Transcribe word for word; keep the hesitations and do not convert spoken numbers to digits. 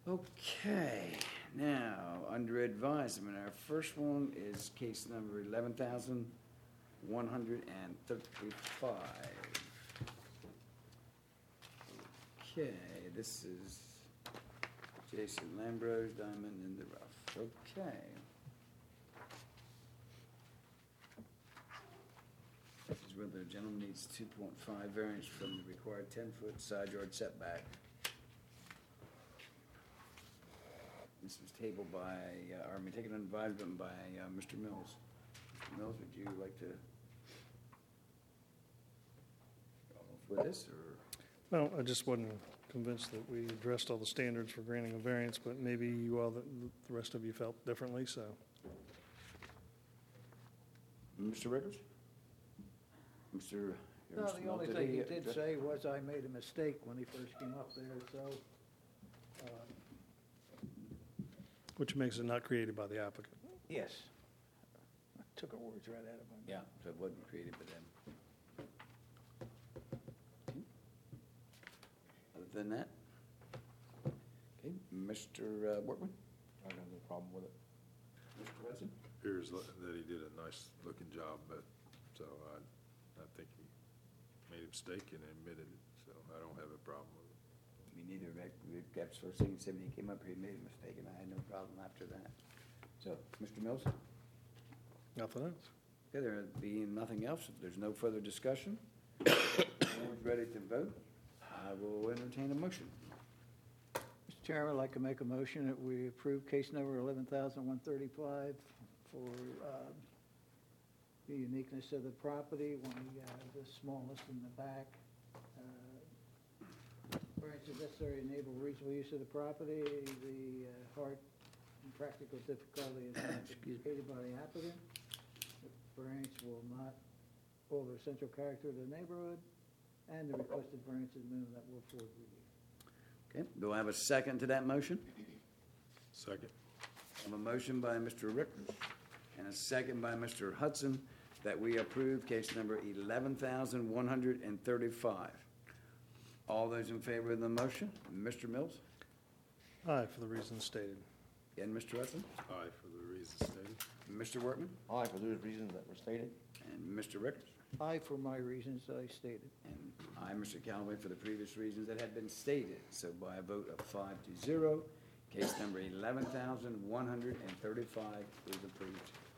Okay, now, under advisement, our first one is case number eleven thousand one hundred thirty-five. Okay, this is Jason Lambrose, Diamond in the Rough. Okay. This is where the gentleman needs two point five variance from the required ten-foot side yard setback. This was tabled by, uh, or I mean, taken under advisement by uh, Mister Mills. Mister Mills, would you like to go for this, or? Well, I just wasn't convinced that we addressed all the standards for granting a variance, but maybe you all, the the rest of you felt differently, so. Mister Rickers? Mister No, Mister the only Mills, thing he uh, did address- say was I made a mistake when he first came up there, so, uh, Which makes it not created by the applicant. yes. I took her words right out of my mouth. Yeah, so it wasn't created by them. Okay. Other than that? Okay, Mister uh, Workman? I don't have no problem with it. Mister Hudson? Appears that he did a nice looking job, but, so I, I think he made a mistake and admitted it, so I don't have a problem with it. Me neither, Rick. That's the first thing he said when he came up here, he made a mistake, and I had no problem after that. So, Mister Mills? Nothing else. Okay, there being nothing else, if there's no further discussion, everyone's ready to vote, I will entertain a motion. Mister Chairman, I'd like to make a motion that we approve case number eleven thousand one thirty-five for um, the uniqueness of the property, when we have the smallest in the back. uh, Variances necessary to enable reasonable use of the property, the uh, hard and practical difficulty is not created by the applicant. The variance will not alter the central character of the neighborhood, and the requested variance is minimum that will afford relief. Okay, do I have a second to that motion? Second. I have a motion by Mister Rickers and a second by Mister Hudson that we approve case number eleven thousand one hundred thirty-five. All those in favor of the motion, Mister Mills Aye, for the reasons stated. and Mister Hudson, Aye, for the reasons stated. Mister Workman Aye, for those reasons that were stated. and Mister Rickers, Aye, for my reasons that I stated. and I, Mister Callaway, for the previous reasons that had been stated. So by a vote of five to zero, case number eleven thousand one hundred thirty-five is approved.